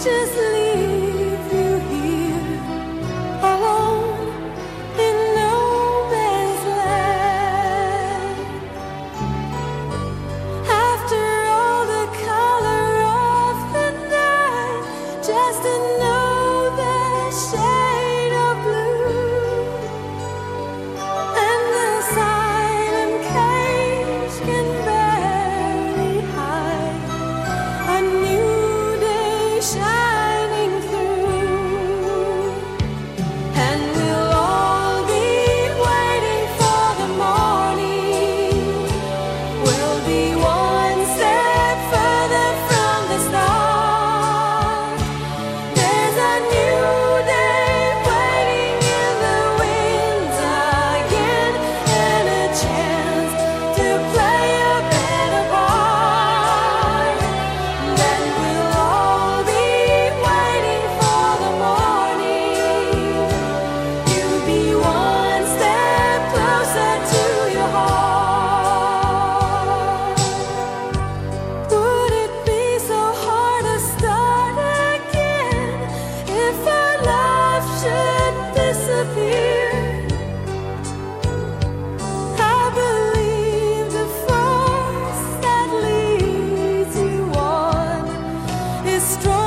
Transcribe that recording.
just leave you here alone in no man's land. After all the color of the night, just another shade of blue, and the silent cage can barely hide a new day shining through. And we'll all be waiting for the morning. We'll be one step further from the start. There's a new day waiting in the wings again, and a chance to play a better part. Then we'll all be waiting for the morning. You'll be one step closer to your heart. Would it be so hard to start again if our love should disappear? I believe the force that leads you on is strong